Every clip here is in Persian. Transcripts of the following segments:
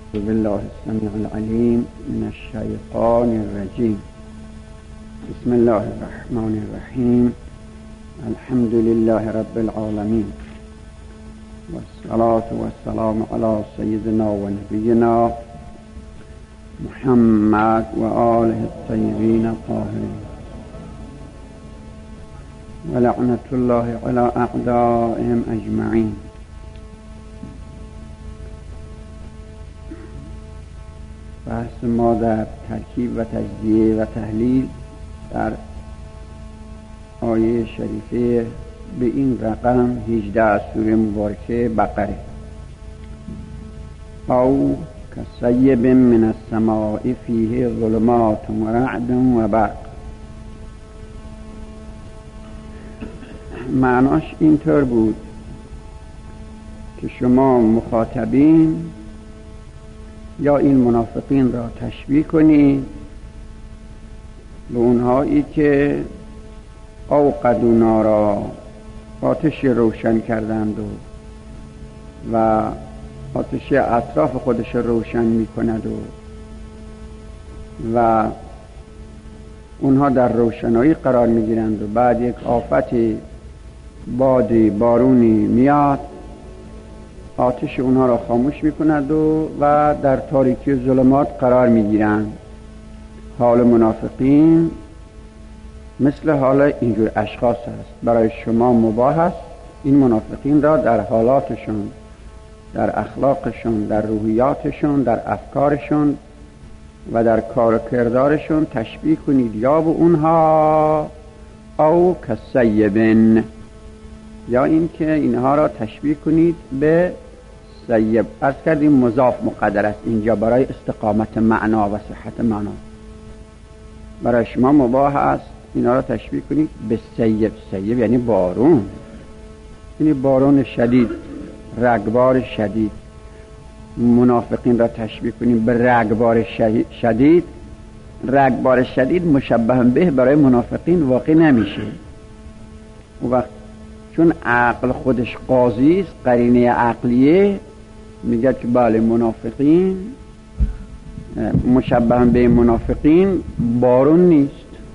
بالله السميع العليم من الشيطان الرجيم. بسم الله الرحمن الرحيم. الحمد لله رب العالمين، والصلاة والسلام على سيدنا ونبينا محمد وآله الطيبين الطاهرين، ولعنة الله على أعدائهم أجمعين. بحث ما در ترکیب و تجزیه و تحلیل در آیه شریفه به این رقم 18 از سوره مبارکه بقره. او کصیب من السماء فیه ظلمات و رعد و برق. معناش اینطور بود که شما مخاطبین یا این منافقین را تشبیه کنید به اونهایی که اوقدوا نارا، آتش روشن کردند و آتش اطراف خودش روشن می کند و اونها در روشنایی قرار می گیرند و بعد یک آفت بادی بارونی میاد، آتش اونها را خاموش می کند و در تاریکی و ظلمات قرار می گیرند. حال منافقین مثل حال اینجور اشخاص است. برای شما مباح است این منافقین را در حالاتشون، در اخلاقشون، در روحیاتشون، در افکارشون و در کار و کردارشون تشبیه کنید یا به اونها او کصیبن، یا این که اینها را تشبیه کنید به سیب. عرض کردیم مضاف مقدر است اینجا برای استقامت معنا و صحت معنا. برای شما مباح است اینا را تشبیه کنید به سیب. سیب یعنی بارون، یعنی بارون شدید، رگبار شدید. منافقین را تشبیه کنید به رگبار شدید. رگبار شدید مشبه به برای منافقین واقع نمیشه. اون وقت چون عقل خودش قاضی است، قرینه عقلیه میگه که بله منافقین مشبه به منافقین بارون نیست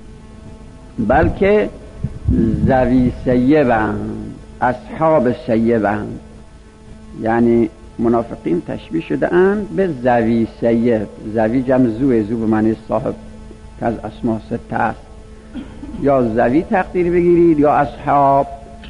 بلکه ذوی سیبند، اصحاب سیبند. یعنی منافقین تشبیه شده اند به ذوی سیب. ذوی جمع زوه، زو به معنی صاحب که از اسماء سته است. یا ذوی تقدیر بگیرید یا اصحاب،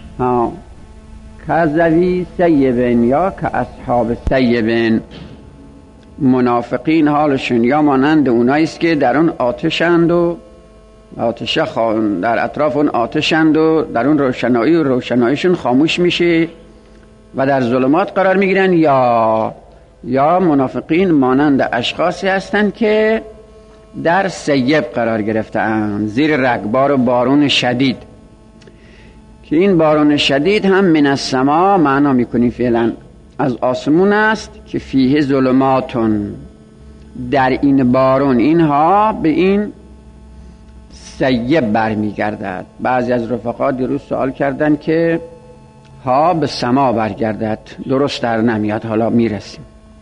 که ذوی سیبن یا که اصحاب سیبن. منافقین حالشون یا مانند اوناییست که در اون آتشند و آتش در اطراف اون آتشند و در اون روشنایی و روشناییشون خاموش میشه و در ظلمات قرار میگیرن، یا منافقین مانند اشخاصی هستند که در سیب قرار گرفتند، زیر رگبار و بارون شدید. که این بارون شدید هم من السما معنا میکنیم فعلا از آسمون است که فیه ظلماتون. در این بارون اینها به این سیب برمیگردد. بعضی از رفقا دیروز سوال کردن که ها به سما برگردد، درست در نمیاد، حالا میرسیم.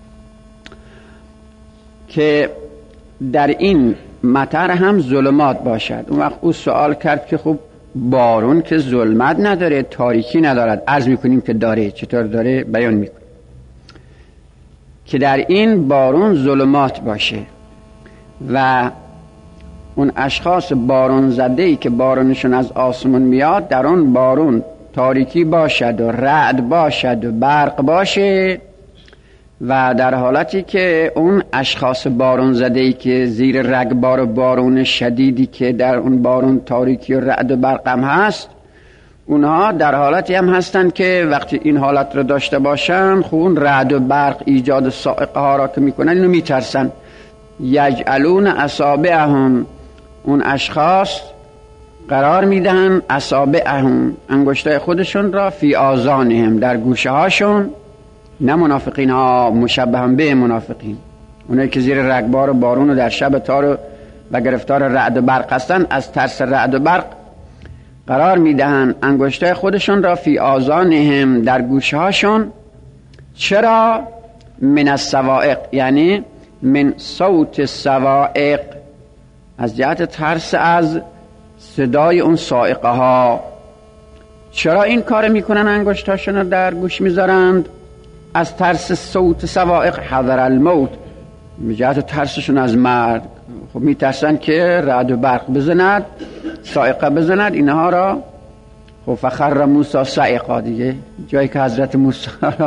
که در این مطر هم ظلمات باشد. اون وقت او سوال کرد که خب بارون که ظلمت نداره، تاریکی ندارد. عرض میکنیم که داره. چطور داره؟ بیان میکنیم که در این بارون ظلمات باشه و اون اشخاص بارون زده‌ای که بارونشون از آسمون میاد در اون بارون تاریکی باشد و رعد باشد و برق باشه، و در حالتی که اون اشخاص بارون زده‌ای که زیر رگبار بارون شدیدی که در اون بارون تاریکی و رعد و برق هم هست، اونها در حالتی هم هستند که وقتی این حالت رو داشته باشن خون رعد و برق ایجاد صاعقه ها را که میکنن اینو میترسن. یجعلون اصابعهم، اون اشخاص قرار میدهن اصابعهم، انگشتای خودشون را فی آذانهم، در گوشه هاشون. نه منافقین ها، مشبه به منافقین، اونایی که زیر رگبار و بارون و در شب تار و گرفتار رعد و برق هستن، از ترس رعد و برق قرار میدهن انگشتای خودشون را فی آذانهم، در گوشه هاشون. چرا؟ من الصواعق، یعنی من صوت الصواعق، از جهت ترس از صدای اون صاعقه ها. چرا این کار میکنن؟ انگشتاشون رو در گوش میذارند از ترس صوت صواعق. حذر الموت، به جهت ترسشون از مرگ. خب میترسن که رعد و برق بزند، صاعقه بزند اینها را. خب فخر موسی صاعقه، دیگه جایی که حضرت موسی را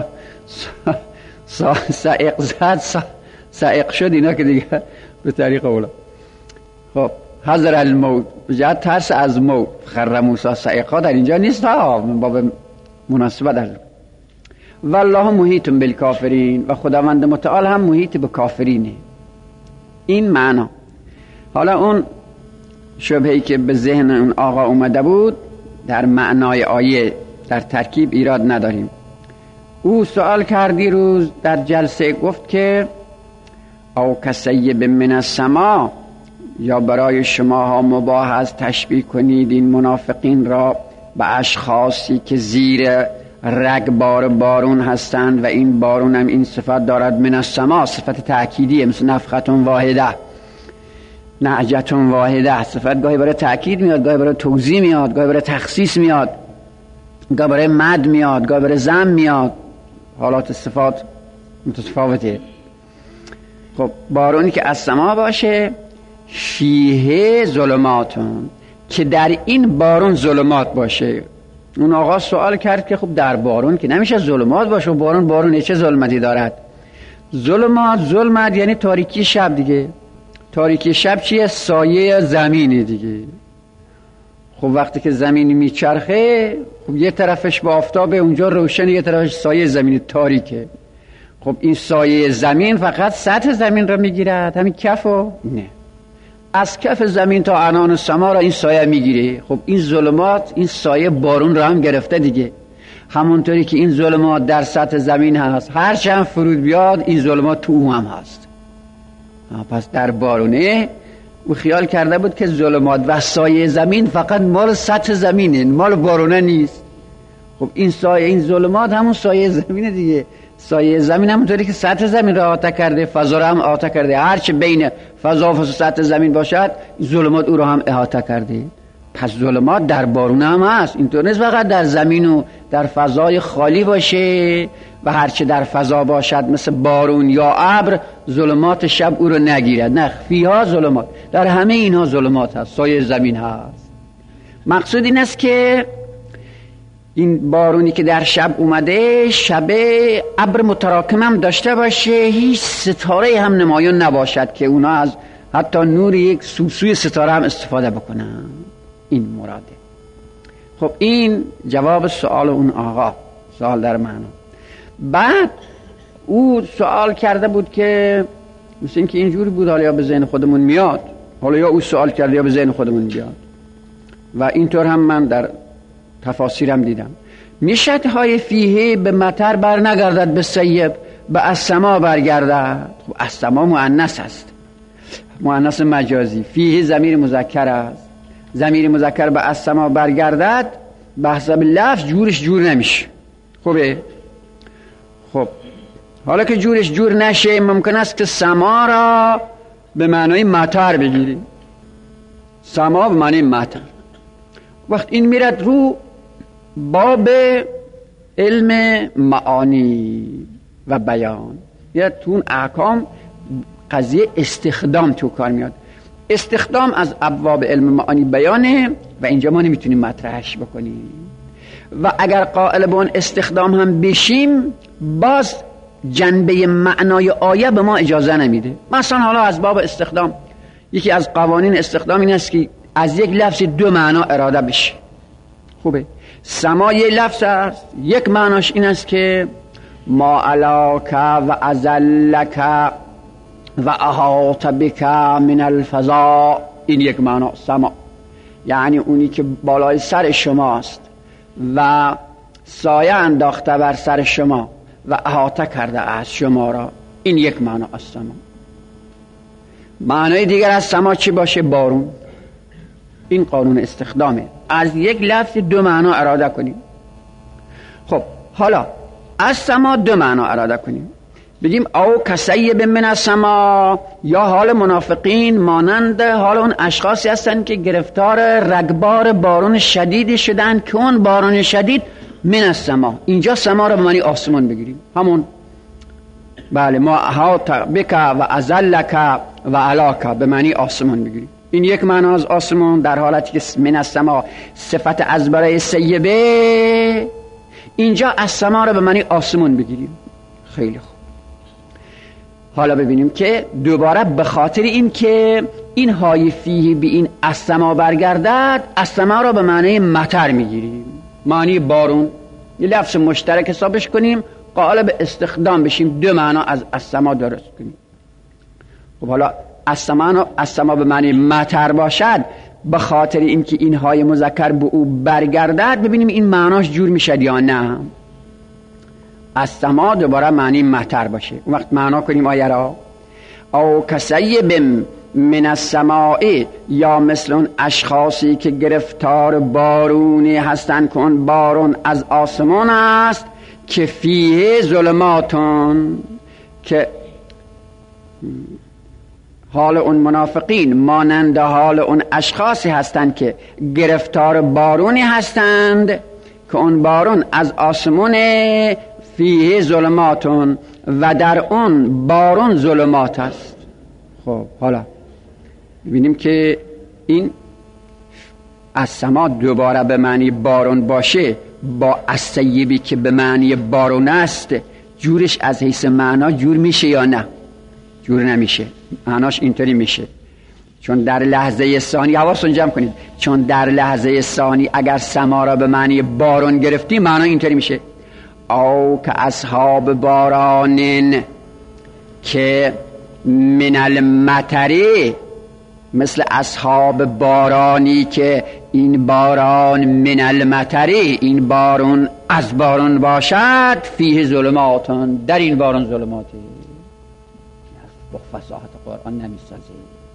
صاعق زد صاعق شد، اینا که دیگه به طریق اولا. خب حذر الموت، به جهت ترس از موت. خر موسی صاعقه در اینجا نیست ها، من باب مناسبت در والله محیط بالکافرین، و خداوند متعال هم محیط به کافرینه. این معنا. حالا اون شبهه‌ای که به ذهن اون آقا اومده بود در معنای آیه در ترکیب ایراد نداریم. او سوال کردی روز در جلسه، گفت که او کسیب من السما، یا برای شما ها مباح است تشبیه کنید این منافقین را به اشخاصی که زیر رگبار بارون هستند و این بارون هم این صفت دارد، من السما، صفت تأکیدیه، مثل نفختون واحده، نعجتون واحده. صفت گاهی برای تأکید میاد، گاهی برای توضیح میاد، گاهی برای تخصیص میاد، گاهی برای مد میاد، گاهی برای ضم میاد. حالات صفات متفاوته. خب بارونی که از سما باشه، فیه ظلماتون، که در این بارون ظلمات باشه. اون آقا سوال کرد که خب در بارون که نمیشه ظلمات باشه، بارون چه ظلمتی دارد؟ ظلمت یعنی تاریکی شب دیگه. تاریکی شب چیه؟ سایه زمینه دیگه. خب وقتی که زمین میچرخه، خب یه طرفش با آفتابه اونجا روشن، یه طرفش سایه زمین تاریکه. خب این سایه زمین فقط سطح زمین را میگیرد، همین کفو؟ نه، از کف زمین تا عنان سما را این سایه میگیره. خب این ظلمات، این سایه بارون را هم گرفته دیگه. همونطوری که این ظلمات در سطح زمین هست، هر چند فرود بیاد این ظلمات تو اون هم هست. پس در بارونه او خیال کرده بود که ظلمات و سایه زمین فقط مال سطح زمینه، مال بارونه نیست. خب این سایه، این ظلمات همون سایه زمینه دیگه. سایه زمین همونطوری که سطح زمین را احاطه کرده، فضا را هم احاطه کرده، هرچه بین فضا و سطح زمین باشد ظلمات او را هم احاطه کرده. پس ظلمات در بارون هم هست. اینطور نیست فقط در زمین و در فضای خالی باشه و هرچه در فضا باشد مثل بارون یا ابر ظلمات شب او رو نگیرد. نه، فیها ظلمات، در همه اینها ظلمات هست، سایه زمین هست. مقصود این است که این بارونی که در شب اومده، شب ابر متراکم هم داشته باشه، هیچ ستاره هم نمایان نباشد که اونا از حتی نور یک سوسوی ستاره هم استفاده بکنن. این مراده. خب این جواب سوال اون آقا، سوال در معنا. بعد او سوال کرده بود که مثل این که اینجوری بود، حالا یا به ذهن خودمون میاد، حالا یا او سوال کرده یا به ذهن خودمون میاد، و اینطور هم من در تفاسیرم دیدم. میشتهای فیه به مطر بر نگردد، به سیب به السما برگردد. خب السما مؤنث است، مؤنث مجازی. فیه ضمیر مذکر است، ضمیر مذکر به السما برگردد به حسب لفظ جورش جور نمیشه. خوبه؟ خب حالا که جورش جور نشه، ممکن است که سما را به معنای مطر بگیریم. سما به معنای مطر. وقت این میرد رو باب علم معانی و بیان، یا تو اون احکام قضیه استخدام تو کار میاد. استخدام از ابواب علم معانی بیانه و اینجا ما نمیتونیم مطرحش بکنیم، و اگر قائل به اون استخدام هم بشیم باز جنبه معنای آیه به ما اجازه نمیده. مثلا حالا از باب استخدام، یکی از قوانین استخدام این است که از یک لفظ دو معنا اراده بشه. خوبه؟ سما یه لفظ است، یک معناش این است که ما علاک و ازلک و احاط بک من الفضاء. این یک معنا سما، یعنی اونی که بالای سر شماست و سایه انداخته بر سر شما و احاطه کرده از شما را. این یک معنا از سما. معنای دیگر از سما چی باشه؟ بارون. این قانون استخدامه، از یک لفظ دو معنا اراده کنیم. خب حالا از سما دو معنا اراده کنیم. بگیم او کسیب من السما، یا حال منافقین مانند حال اون اشخاصی هستند که گرفتار رگبار بارون شدیدی شدن که اون بارون شدید من السما، اینجا سما رو به معنی آسمان بگیریم، همون بله ما احاط بک و ازلک و علاک به معنی آسمان بگیریم. این یک معنی از آسمان، در حالتی که من السما صفت از برای سیبه، اینجا از سما رو به معنی آسمان بگیریم. خیلی خوب. حالا ببینیم که دوباره به خاطر این که این های فیه به این از سما برگردد، از سما رو به معنی مطر میگیریم، معنی بارون، یه لفظ مشترک حسابش کنیم، قائل به استخدام بشیم، دو معنا از سما درست کنیم. خب حالا از سما به معنی مطر باشد، به خاطر اینکه این های مذکر به او برگردد، ببینیم این معناش جور میشد یا نه. از سما دوباره معنی مطر باشه، اون وقت معنا کنیم آیه را او کسیب من السماء، یا مثل اون اشخاصی که گرفتار بارونی هستند که اون بارون از آسمان است، که فیه ظلماتون، که حال اون منافقین مانند حال اون اشخاصی هستند که گرفتار بارونی هستند که اون بارون از آسمان، فیه ظلماتون، و در اون بارون ظلمات است. خب حالا ببینیم که این از سما دوباره به معنی بارون باشه، با السیبی که به معنی بارون است، جورش از حیث معنا جور میشه یا نه؟ جور نمیشه، معناش اینطوری میشه. چون در لحظه ثانی، حواستون جمع کنید، چون در لحظه ثانی اگر سما را به معنی بارون گرفتی، معنا اینطوری میشه او که اصحاب بارانین که من المطری، مثل اصحاب بارانی که این باران من المطری، این بارون از بارون باشد، فیه ظلماتون، در این بارون ظلماتی. با فصاحت قرآن نمیسازه.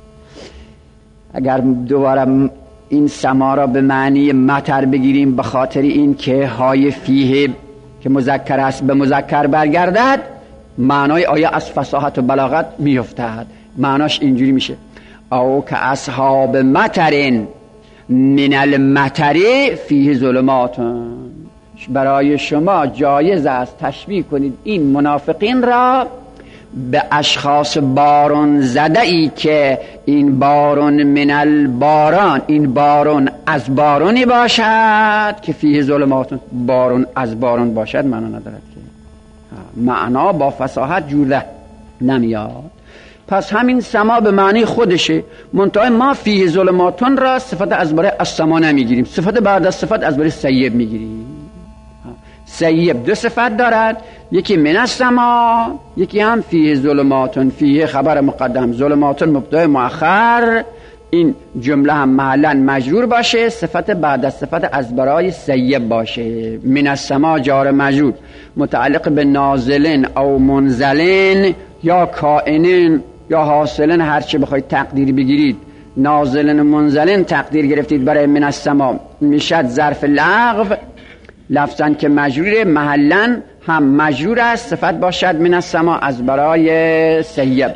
اگر دوباره این سما را به معنی مطر بگیریم، به خاطر این که های فیه که مذکر است به مذکر برگردد، معنای آیه از فصاحت و بلاغت میافتد. معناش اینجوری میشه او که اصحاب مطرین من المطر فیه ظلماتون. برای شما جایز است تشبیه کنید این منافقین را به اشخاص بارون زده ای که این بارون من الباران، این بارون از بارونی باشد که فیه ظلماتون، بارون از بارون باشد معنا ندارد که معنا با فصاحت جوره نمیاد. پس همین سما به معنی خودشه، منتها ما فیه ظلماتون را صفت از برای السما نمیگیریم، صفت بعد از صفت از برای سیب میگیریم. سیب دو صفت دارد، یکی من السما، یکی هم فیه ظلماتون. فیه خبر مقدم، ظلماتون مبتدا مؤخر، این جمله هم محلا مجرور باشه، صفت بعد از صفت از برای سیب باشه. من السما جار مجرور متعلق به نازلن او منزلن یا کائنن یا حاصلن، هرچه بخواید تقدیر بگیرید. نازلن و منزلن تقدیر گرفتید برای من السما، میشد ظرف لغو، لفظاً که مجروره، محلاً هم مجرور است، صفت باشد من السما از برای سیب.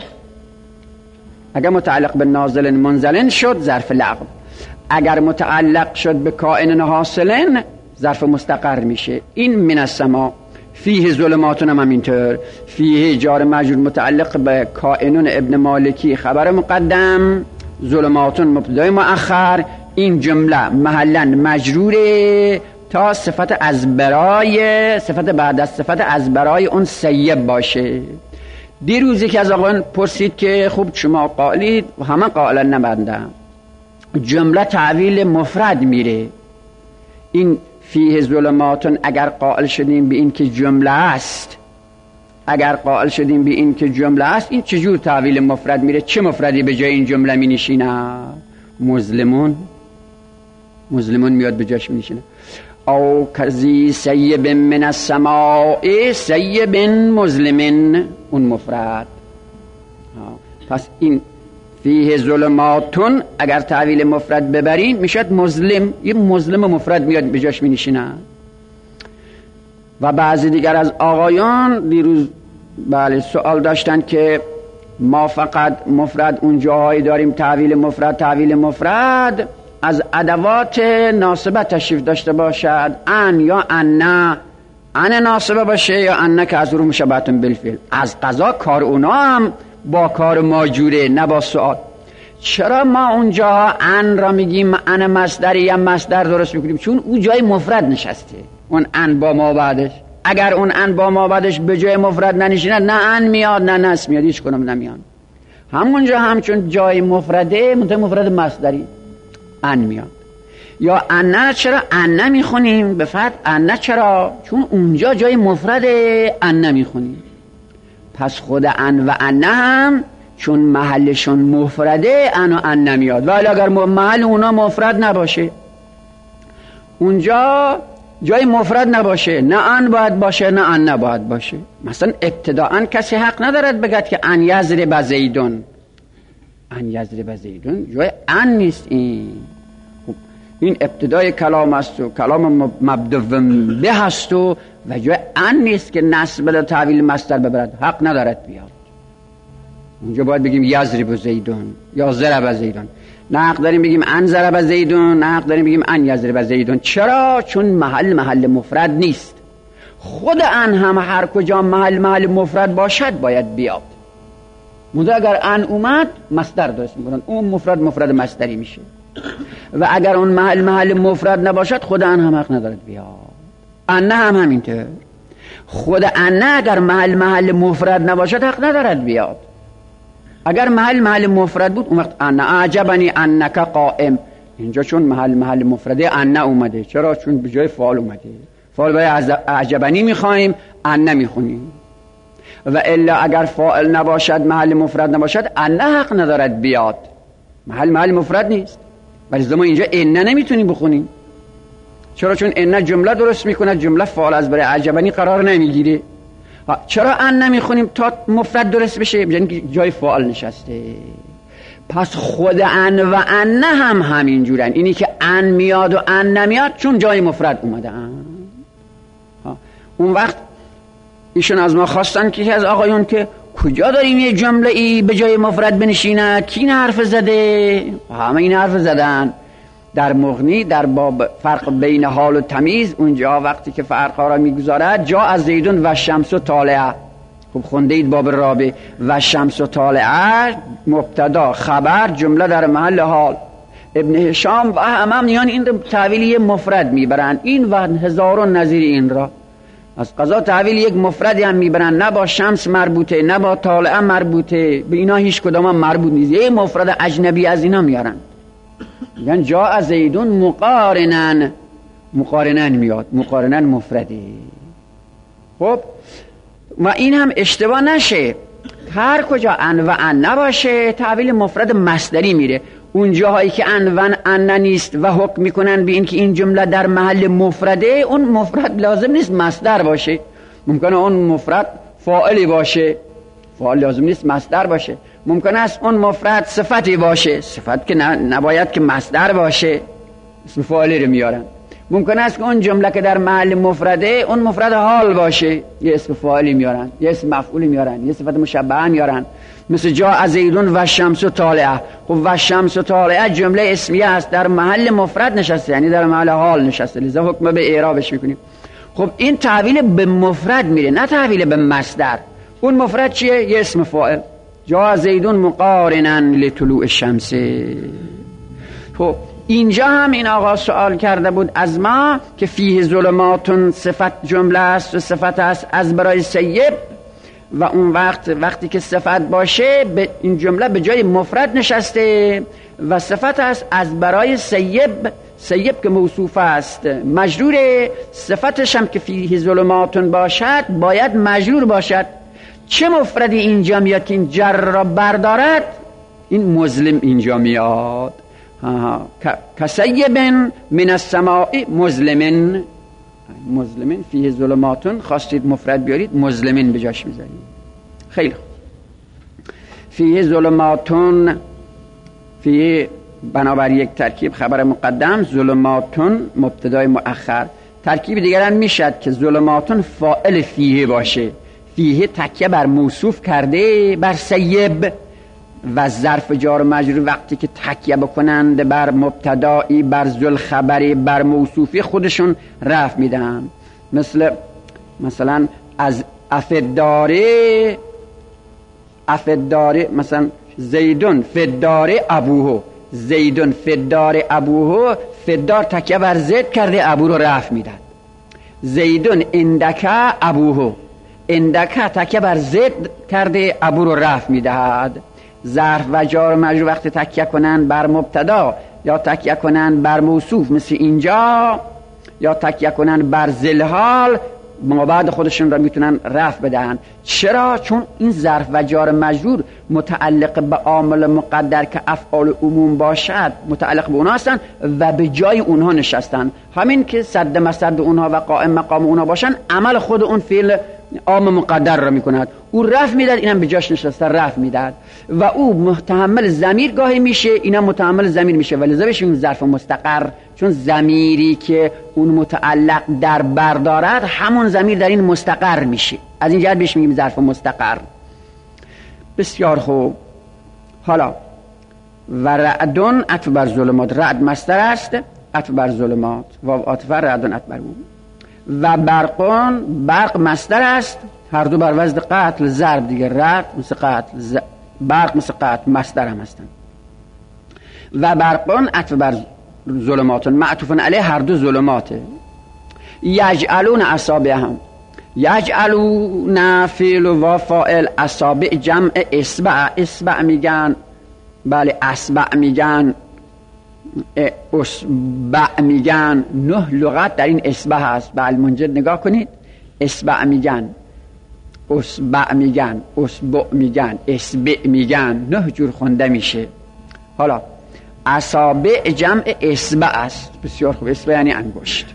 اگر متعلق به نازلن منزلن شد ظرف لغو، اگر متعلق شد به کائنن حاصلن ظرف مستقر میشه. این من السما. فیه ظلماتون هم اینطور، فیه جار مجرور متعلق به کائنون ابن مالکی خبر مقدم، ظلماتون مبتدا مؤخر، این جمله محلاً مجروره تا صفت از برای، صفت بعد از صفت از برای اون سیب باشه. دیروزی که از آقایان پرسید که خوب شما قائلید و همه قائلا نبندم، جمله تعویل مفرد میره. این فیه ظلماتون اگر قائل شدیم به این که جمله است، اگر قائل شدیم به این که جمله است، این چجور تعویل مفرد میره؟ چه مفردی به جای این جمله می نشینه؟ مظلمون. مظلمون میاد به جاش می نشینه. او کزی سیب من السماء سیب مظلمن، اون مفرد. پس این فیه ظلماتون اگر تعویل مفرد ببرین میشد مظلم، یه مظلم مفرد میاد به جاش می نشینه. و بعضی دیگر از آقایان دیروز بله سوال داشتن که ما فقط مفرد اون جاهایی داریم تعویل مفرد از ادوات ناصبه تشریف داشته باشد، ان یا ان ناصبه باشه یا ان که از رو مشابهت بالفعل. از قضا کار اونا هم با کار ما جوره، نه با سؤال. چرا ما اونجا ان را میگیم ان مصدری یا مصدر درست میکنیم؟ چون اون جای مفرد نشسته، اون ان با ما بعدش. اگر اون ان با ما بعدش به جای مفرد ننشیند، نه ان میاد نه نس میاد، هیچ کنم نمیاد. همونجا هم چون جای مفرده، مفرد مصدری ان میاد. یا ان چرا ان میخونیم به فتح؟ ان چرا؟ چون اونجا جای مفرد ان میخونیم. پس خود ان و ان هم چون محلشون مفرده ان و ان نمیاد. ولی اگر محل اونا مفرد نباشه، اونجا جای مفرد نباشه، نه ان باید باشه نه ان نباید باشه. مثلا ابتداءً کسی حق ندارد بگد که ان یضرب زیدون. ان یضرب زیدون جای ان نیست. این ابتدای کلام است و کلام مبدو به هست و جای ان نیست که نصب به تعویل مصدر ببرد، حق ندارد بیاد. اونجا باید بگیم یضرب زیدون یا ضرب زیدون. نه حق داریم بگیم ان ضرب زیدون، نه حق داریم بگیم ان یضرب زیدون. چرا؟ چون محل مفرد نیست. خود ان هم هر کجا محل مفرد باشد باید بیاد. مونده اگر ان اومد مصدر درست میکنن، اون مفرد مصدری میشه. و اگر اون محل مفرد نباشد خود ان هم حق ندارد بیاد. ان هم همینطور. خود ان اگر محل مفرد نباشد حق ندارد بیاد. اگر محل مفرد بود اون وقت ان اعجبنی انک قائم. اینجا چون محل مفرده ان اومده. چرا؟ چون به جای فاعل اومده. فاعل باید اعجبنی میخوایم، ان میخونیم. و الا اگر فاعل نباشد، محل مفرد نباشد، ان حق ندارد بیاد. محل مفرد نیست. ولی زمان اینجا ان نمیتونیم بخونیم. چرا؟ چون ان جمله درست میکنه، جمله فاعل از برای اعجبنی قرار نمیگیره. چرا ان نمیخونیم تا مفرد درست بشه؟ یعنی که جای فاعل نشسته. پس خود ان و ان هم همینجورن. اینی که ان میاد و ان نمیاد چون جای مفرد اومده ان. اون وقت ایشون از ما خواستن که از آقایون که کجا داریم یه جمله ای به جای مفرد بنشینه؟ کی این حرف زده؟ همه این حرف زدن. در مغنی در باب فرق بین حال و تمیز، اونجا وقتی که فرقها را میگذارد، جا از زیدون و شمس و طالعه. خب خونده اید باب رابع. و شمس و طالعه مبتدا خبر جمله در محل حال. ابن هشام و همه یعنی این تعویلی مفرد میبرن، این و هزارون نظیر این را. از قضا تعویل یک مفردی هم میبرن، نه با شمس مربوطه نه با طالعه مربوطه، به اینا هیچ کدام هم مربوط نیست. یه مفرد اجنبی از اینا میارن، میگن جا زیدون مقارنن میاد، مقارنن مفردی. خب و این هم اشتباه نشه، هر کجا ان و ان نباشه تعویل مفرد مصدری میره. اون جاهایی که ان و ان نیست و حکم میکنن به این که این جمله در محل مفرده، اون مفرد لازم نیست مصدر باشه. ممکنه اون مفرد فاعلی باشه، فاعل لازم نیست مصدر باشه. ممکنه است اون مفرد صفتی باشه، صفت که نباید که مصدر باشه، اسم فاعلی رو میارن. ممکنه است که اون جمله که در محل مفرده اون مفرد حال باشه، یه اسم فاعلی میارن، یه اسم مفعولی میارن، یه صفت مشبهه میارن، مثل جا زیدون و شمس و طالعه. خب و شمس و طالعه جمله اسمیه است، در محل مفرد نشسته، یعنی در محل حال نشسته، لذا حکم به اعرابش میکنیم. خب این تعویل به مفرد میره، نه تعویل به مصدر. اون مفرد چیه؟ یه اسم فاعل. جا زیدون مقارنن لطلوع الشمس. خب اینجا هم این آقا سوال کرده بود از ما که فیه ظلماتون صفت جمله است و صفت است از برای سیب، و اون وقتی که صفت باشه به این جمله به جای مفرد نشسته و صفت است از برای سیب. سیب که موصوف است مجرور، صفتش هم که فیه ظلماتون باشد باید مجرور باشد. چه مفردی اینجا میاد که این جر را بردارد؟ این مظلم اینجا میاد. کسیب من السماء مظلمن. مظلمن فیه ظلماتون خواستید مفرد بیارید، مظلمن به جاش میذارید. خیلی خوب. فیه ظلماتون، فیه بنابر یک ترکیب خبر مقدم، ظلماتون مبتدای مؤخر. ترکیب دیگران میشد که ظلماتون فاعل فیه باشه، فیه تکیه بر موصوف کرده بر سیب، و ظرف جار و مجرور وقتی که تکیه بکنند بر مبتدایی بر ذل خبری بر موصوفی خودشون رفع میدن. مثلا از افداره مثلا زیدون فداره ابوه، زیدون فداره ابوه، فدار تکیه بر زید کرده ابو رو رفع میدن. زیدون اندکه ابوه، اندکه تکیه بر زید کرده ابو رو رفع میدهد. ظرف و جار و مجرور وقتی تکیه کنن بر مبتدا یا تکیه کنن بر موصوف مثل اینجا، یا تکیه کنن بر ذلحال، ما بعد خودشون را میتونن رفع بدن. چرا؟ چون این ظرف و جار مجرور متعلق به عامل مقدر که افعال عموم باشد متعلق به اونها هستن و به جای اونها نشستن. همین که صد مسد اونها و قائم مقام اونها باشن، عمل خود اون فعل عام مقدر را میکند، او رفع میداد، اینم به جاش نشسته رفع میداد و او متحمل ضمیر گاهی میشه، اینم متحمل ضمیر میشه، ولی لذا بشه اون ظرف مستقر، چون ضمیری که اون متعلق در بردارد همون ضمیر در این مستقر میشه، از این جهت بهش میگیم ظرف مستقر. بسیار خوب. حالا و رعدون عطف بر ظلمات، رعد مصدر است، عطف بر ظلمات، و عطف رعدون عطف بر اون. و برقون، برق مصدر است، هر دو بر وزن قتل ضرب دیگه، رعد مثل قتل، برق مثل قتل، مصدر هم هستن. و برقون عطف بر ظلماتون، معطوفن علیه هر دو ظلماته. یجعلون اصابعهم، یجعلون فعل و فاعل، اصابع جمع اصبع، اصبع میگن، بله اصبع میگن، اصبع میگن، 9 لغت در این اصبع هست. به المنجد نگاه کنید، اصبع میگن، اصبع میگن، اصبع میگن، اصبع میگن، 9 جور خونده میشه. حالا اصابع جمع اصبع است. بسیار خوب. اصبع یعنی انگشت.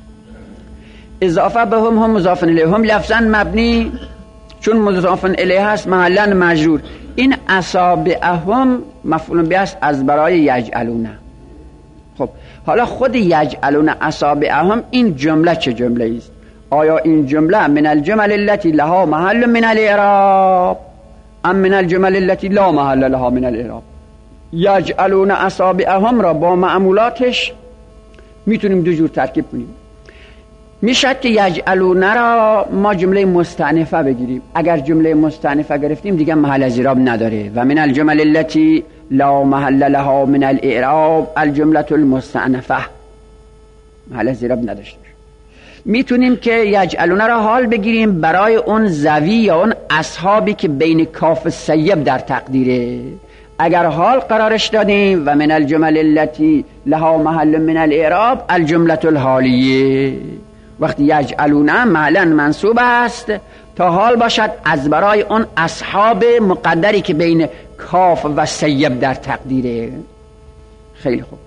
اضافه به هم مضاف الیه، هم لفظا مبنی چون مضاف الیه هست محلا مجرور. این اصابع هم مفعول به است از برای یجعلون. خب حالا خود یجعلون اصابع هم این جمله چه جمله است؟ آیا این جمله من الجمل التي لها محل من الاعراب ام من الجمل التي لا محل لها من الاعراب؟ یجعلون اصابعهم را با معمولاتش میتونیم دو جور ترکیب کنیم. میشد که یجعلون را ما جمله مستأنفه بگیریم، اگر جمله مستأنفه گرفتیم دیگه محل از اعراب نداره. و من الجمل التي لا محل لها من الاعراب الجمله المستأنفه، محل از اعراب نداشته. میتونیم که یجعلون را حال بگیریم برای اون زوی یا اون اصحابی که بین کاف سیب در تقدیره. اگر حال قرارش دادیم و من الجمل التي لها محل من الاعراب الجمله الحالیه، وقتی یجعلون معلن منصوب است تا حال باشد از برای اون اصحاب مقدری که بین کاف و سیب در تقدیره. خیلی خوب.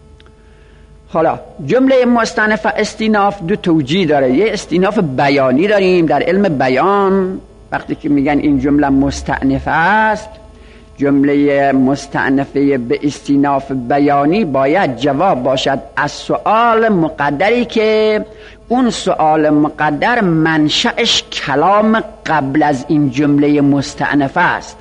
حالا جمله مستأنفه استیناف دو توجیه داره. یه استیناف بیانی داریم در علم بیان، وقتی که میگن این جمله مستأنفه است، جمله مستأنفه به استیناف بیانی باید جواب باشد از سؤال مقدری که اون سؤال مقدر منشأش کلام قبل از این جمله مستأنفه است،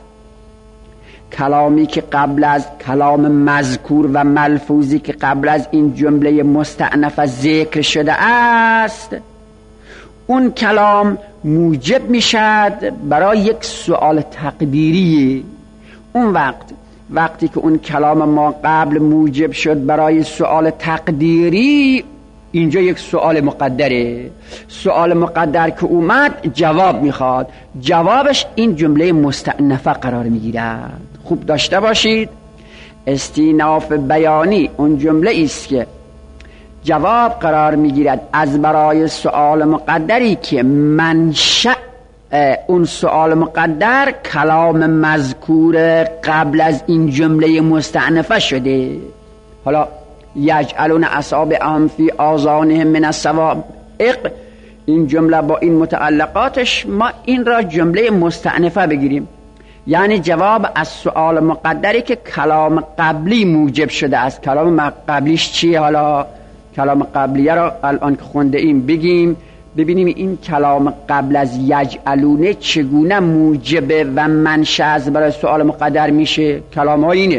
کلامی که قبل از کلام مذکور و ملفوظی که قبل از این جمله مستأنفه ذکر شده است. اون کلام موجب میشد برای یک سؤال تقدیری. اون وقتی که اون کلام ما قبل موجب شد برای سؤال تقدیری، اینجا یک سؤال مقدره. سؤال مقدر که اومد جواب میخواد، جوابش این جمله مستأنفه قرار میگیرد. خوب داشته باشید، استیناف بیانی اون جمله است که جواب قرار میگیرد از برای سؤال مقدری که منشأ اون سؤال مقدر کلام مذکور قبل از این جمله مستأنفه شده. حالا یجعلون اصابعهم فی آذانهم من الصواعق، این جمله با این متعلقاتش ما این را جمله مستأنفه بگیریم، یعنی جواب از سؤال مقدری که کلام قبلی موجب شده است. کلام قبلیش چیه؟ حالا کلام قبلیه را الان که خونده ایم بگیم. ببینیم این کلام قبل از یجعلونه چگونه موجب و منشأ از برای سؤال مقدر میشه. کلام ها اینه: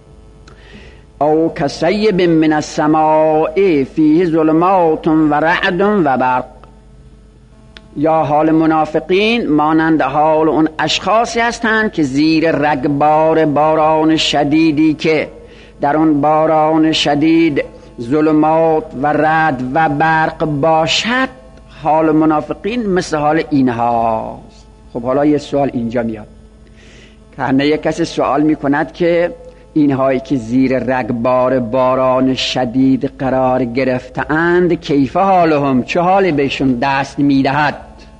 او کصیب من السماء فیه ظلمات و رعد و برق. یا حال منافقین مانند حال اون اشخاصی هستند که زیر رگبار باران شدیدی که در اون باران شدید ظلمات و رعد و برق باشد. حال منافقین مثل حال اینهاست. خب حالا یه سوال اینجا میاد که یک کسی سوال میکند که اینهایی که زیر رگبار باران شدید قرار گرفتند کیف حالهم، چه حالی بهشون دست میدهد؟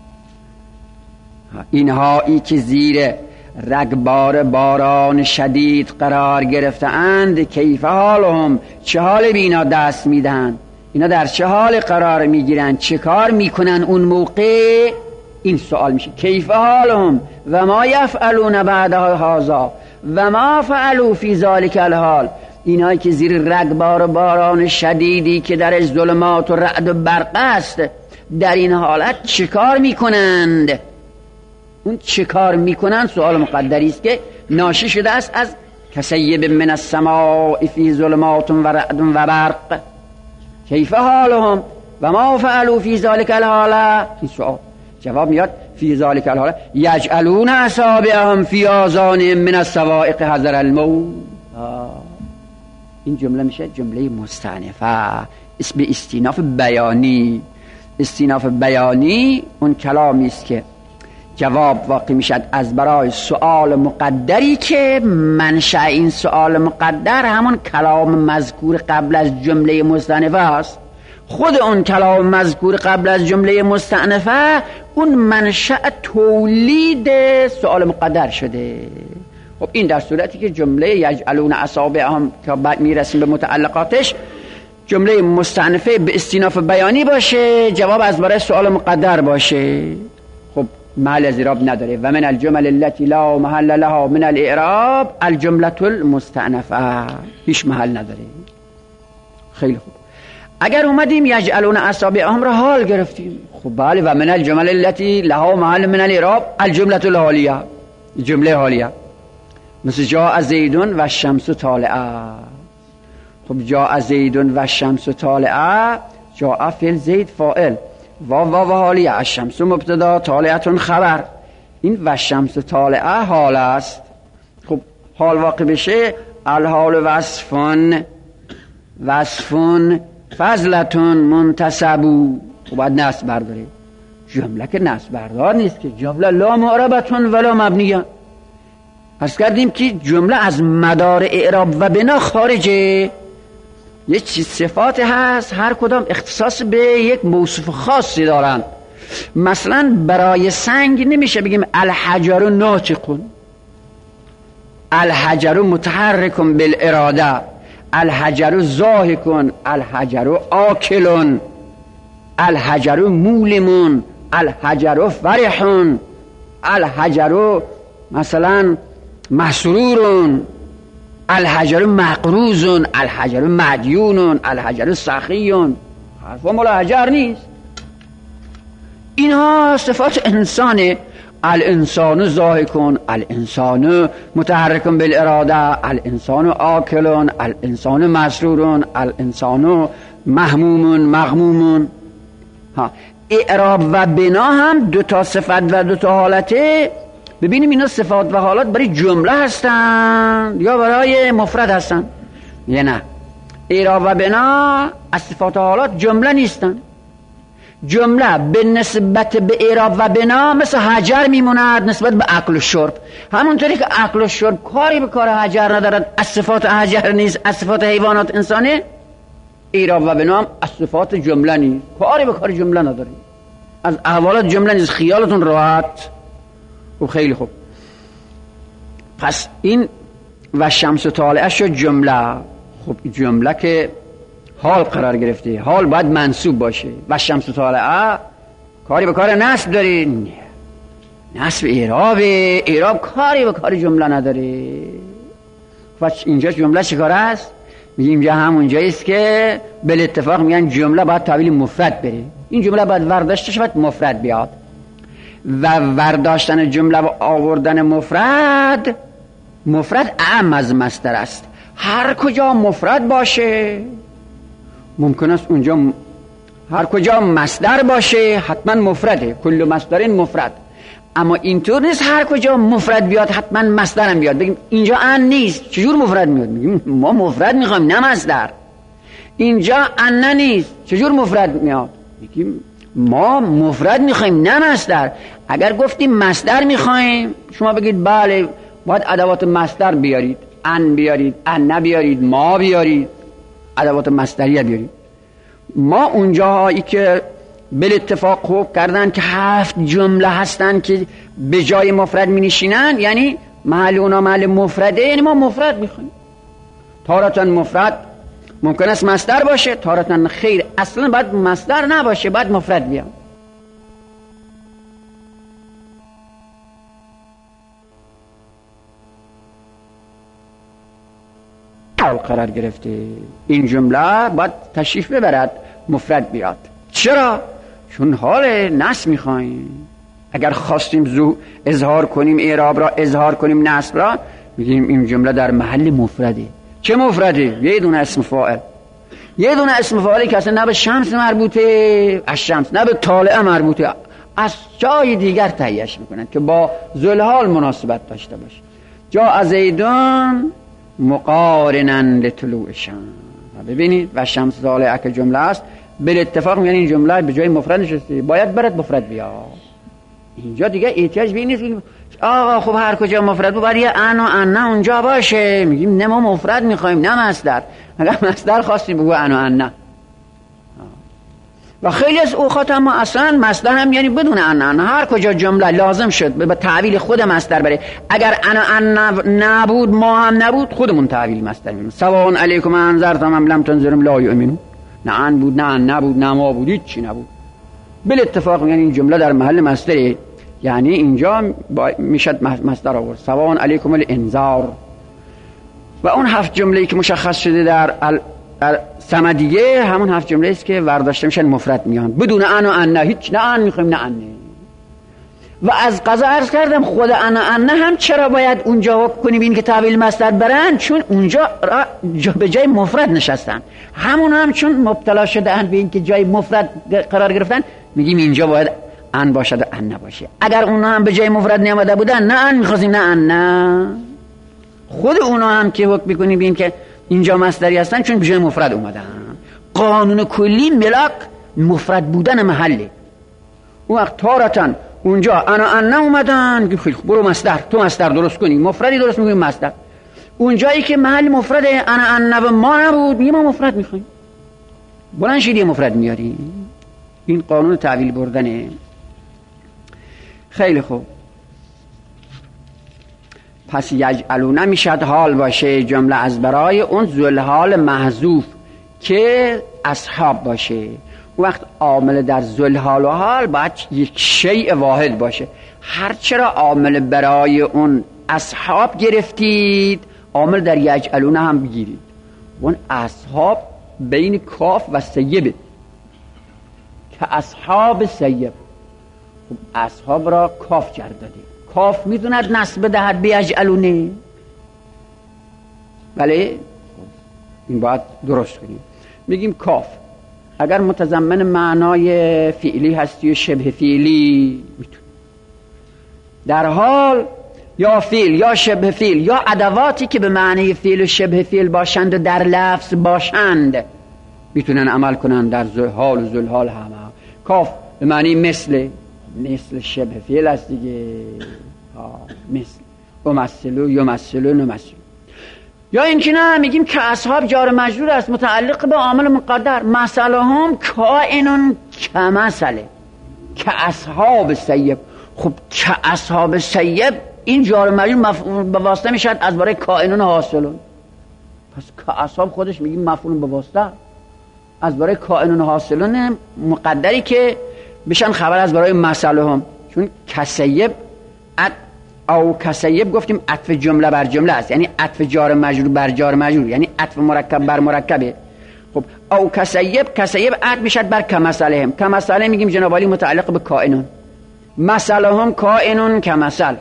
اینهایی که زیر رگبار باران شدید قرار گرفتند کیف حالهم، چه حالی به اینا دست میدهند؟ اینا در چه حال قرار میگیرن؟ چه کار میکنن اون موقع؟ این سوال میشه. کیف حالهم و ما یفعلون بعد هذا و ما فعلوا فی ذلک الحال. اینایی که زیر رگبار باران شدیدی که در ظلمات و رعد و برق است در این حالت چه کار میکنند؟ اون چه کار میکنن سوال مقدری است که ناشی شده است از کصیب من السماء فی ظلمات و رعد و برق کیف حالهم و ما فعلوا فی ذلک الحال. این سوال جواب میاد فی ذلک الحال یجعلون اصابعهم فی آذانهم من الصواعق حذر الموت. این جمله میشه جمله مستأنفه، اسم استیناف بیانی. استیناف بیانی اون کلامی است که جواب واقع میشد از برای سؤال مقدری که منشأ این سؤال مقدر همون کلام مذکور قبل از جمله مستأنفه است. خود اون کلام مذکور قبل از جمله مستأنفه اون منشأ تولید سؤال مقدر شده. خب این در صورتی که جمله یجعلون اصابعهم که بعد میرسیم به متعلقاتش جمله مستأنفه به استیناف بیانی باشه، جواب از برای سؤال مقدر باشه. خب محل از اعراب نداره. و من الجمل التي لا محل لها من الاعراب الجمله المستأنفه، هیچ محل نداره. خیلی خوب. اگر اومدیم یجعلون اصابعهم را حال گرفتیم، خب بله، و من الجمل التي لها محل من الاعراب الجمله الحالیه، جمله حالیه. مثل جاء زیدون و الشمس طالعه. خب جاء زیدون و الشمس طالعه، جاء فعل زید فاعل، واو حالیه، الشمس مبتدا، طالعه خبر. این و الشمس طالعه حال است. خب حال واقع بشه الحال وصفون فضلتون منتسبو. خب باید نصب برداری. جمله که نصب بردار نیست که، جمله لا معربتون ولا مبنیه. پس کردیم که جمله از مدار اعراب و بنا خارجه. یه چیز صفات هست هر کدام اختصاص به یک موصوف خاصی دارن. مثلا برای سنگ نمیشه بگیم الحجر ناطقون، الحجر متحرک بالاراده، الحجر ضاحک، الحجر آکل، الحجر مولم، الحجر فرح، الحجر مثلا مسرور، الحجر مقروز، الحجر مدیون، الحجر سخی. حرف مال حجر نیست. اینها صفات انسانه. الانسان ضاحک، الانسان متحرک بالاراده، الانسان آکل، الانسان مسرور، الانسان محموم مغموم. اعراب و بنا هم دو تا صفت و دو تا حالته. ببینیم اینا صفات و حالات برای جمله هستن یا برای مفرد هستن؟ یا نه، اعراب و بنا از صفات و حالات جمله نیستن. جمله به نسبت به اعراب و بنا مثل حجر میموند نسبت به اکل و شرب. همونطوری که اکل و شرب کاری به کار حجر ندارد، از صفات حجر نیست، از صفات حیوانات انسانه. اعراب و بنا هم از صفات جمله نیست، کاری به کار جمله نداره، از احوالات جمله نیست. خیالتون راحت. و خیلی خوب. پس این و شمس طالعه شد جمله. خب جمله که حال قرار گرفته، حال باید منصوب باشه. و شمس طالعه کاری به کار نصب داره؟ نصب اعراب کاری به کار جمله نداره. و اینجا جمله چه کار است؟ میگیم اینجا همون جاییست که بل اتفاق میگن جمله باید تحویل مفرد بره. این جمله باید ورداشته شود مفرد بیاد. و ورداشتن جمله و آوردن مفرد اعم از مصدر است. هر کجا مفرد باشه ممکن است اونجا، هر کجا مصدر باشه حتما مفرده، کل مصدر مفرد. اما اینطور نیست هر کجا مفرد بیاد حتما مصدر هم بیاد. بگیم اینجا ان نیست، چجور مفرد میاد؟ میگیم ما مفرد میخوایم نه مصدر. اینجا ان نیست، چجور مفرد میاد؟ میگیم ما مفرد میخوایم نه مصدر. اگر گفتیم مصدر میخوایم شما بگید بله باید ادوات مصدر بیارید، ان بیارید، ان بیارید، ما بیارید، ادوات مصدریه بیارید. ما اونجاهایی که بالاتفاق خوب کردن که 7 جمله هستن که به جای مفرد می نشینن، یعنی محل اونا محل مفرده، یعنی ما مفرد میخوایم. تارتا مفرد ممکن است مصدر باشه، تارتا خیر، اصلا باید مصدر نباشه، باید مفرد بیاد. قرار گرفته این جمله باید تشریف ببرد مفرد بیاد. چرا؟ چون حال نصب میخوایم. اگر خواستیم اظهار کنیم اعراب را، اظهار کنیم نصب را، میگیم این جمله در محل مفرده. چه مفرده؟ یه دونه اسم فاعل، یه دونه اسم فاعلی که اصلا نه به شمس مربوطه، از شمس، نه به طالعه مربوطه، از جای دیگر تهیهش میکنن که با ذوالحال مناسبت داشته باشه. جا زیدون مقارنا لطلوع شمس. ببینید و شمس طالعه که جمله است، بالاتفاق میگن این جمله به جای مفرد نشسته، باید برد مفرد بیاد. اینجا دیگه احتیاج به این نیست آقا خب هر کجا مفرد بود باید یه ان و انه اونجا باشه. میگیم نه ما مفرد میخوایم نه مصدر. اگر مصدر خواستیم بگو ان و انه. و خیلی از اوقات اما اصلا مصدر هم یعنی بدون ان انه، هر کجا جمله لازم شد به تعویل خود مصدر بره. اگر ان و انه نبود ما هم نبود خودمون تعویل مصدر می‌کنیم. سواء علیکم انذرتم ام لم تنذرهم لا یؤمنون. نه ان بود، نه ان نبود، نه ما بود، هیچ چی نبود. بالاتفاق یعنی این جمله در محل مصدره، یعنی اینجا میشد مصدر آورد. سواء علیکم الانذار. و اون 7 جمله‌ای که مشخص شده در صمدیه همون 7 جمله است که ورداشته میشن مفرد میان بدون ان و ان، هیچ نه ان میخوایم نه ان. و از قضا عرض کردم خود ان و ان هم چرا باید اونجا حکم کنیم این که تعویل مصدر برن؟ چون اونجا به جای مفرد نشستن. همون هم چون مبتلا شده به این که جای مفرد قرار گرفتن، میگیم اینجا باید ان باشد و ان نباشه. اگر اونا هم به جای مفرد نیامده بودن نه ان میخواستیم نه ان، نه خود اونا هم که حکم میکنیم این که اینجا مصدری هستن چون به جای مفرد اومدن. قانون کلی ملاک مفرد بودن محله. اون وقت تارتن اونجا انا ان اومدن، خیلی خوب برو مصدر، تو مصدر درست کنی، مفردی درست میکنیم مصدر. اونجایی که محل مفرد انا ان و ما نبود ما مفرد میخوایم، بلند شدی مفرد میاریم. این قانون تعویل بردنه. خیلی خوب. پس یجعلون میشد حال باشه جمله از برای اون ذوالحال محذوف که اصحاب باشه. اون وقت عامل در ذوالحال و حال باید یک شیء واحد باشه. هر چرا عامل برای اون اصحاب گرفتید عامل در یجعلون هم بگیرید. اون اصحاب بین کاف و سیبه که اصحاب سیب. خب اصحاب را کاف جر داده، کاف میدوند نصب دهد بیجعلونه. بله این باید درست کنیم. میگیم کاف اگر متضمن معنای فعلی هستی و شبه فعلی میتونه در حال یا فعل یا شبه فعل یا ادواتی که به معنی فعل و شبه فعل باشند و در لفظ باشند میتونن عمل کنن در حال و ذوالحال هم. کاف به معنی مثل شبه فعل است دیگه، مثل امثلو یمثلو نمثلو. یا اینکه نه میگیم که اصحاب جار مجرور است متعلق به عامل مقدر، مثلهم کائنون کمثله که اصحاب سیب. خب که اصحاب سیب این جار مجرور به واسطه میشد از برای کائنون حاصلون. پس که اصحاب خودش میگیم مفعول به واسطه از برای کائنون حاصلون مقدری که بشن خبر از برای مثلهم. چون کسیب او کسیب گفتیم عطف جمله بر جمله است، یعنی عطف جار مجرور بر جار مجرور، یعنی عطف مرکب بر مرکبه. خب او کسیب عد میشد بر کمثلهم. کمثله میگیم جناب علی متعلق به کائنون، مثلهم کائنون کمثل.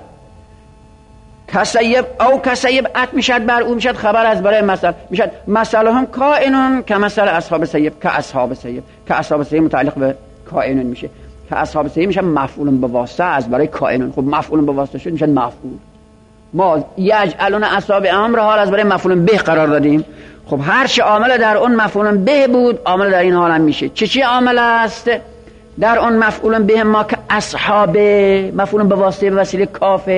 کسیب او کسیب عد میشد بر او، میشد خبر از برای مثل، میشد مثلهم کائنون کمثل اصحاب سیب. که اصحاب سیب متعلق به کائنون میشه، که اصحاب سیب میشن مفعول به واسطه از برای کائنون. خب مفعول به واسطه شد میشن مفعول. ما یجعلون اصابعهم را حال از برای مفعول به قرار دادیم. خب هر چه عامل در اون مفعول به بود عامل در این حال هم میشه. چه عامل است در اون مفعول به؟ ما که اصحاب، مفعول به واسطه به وسیله کاف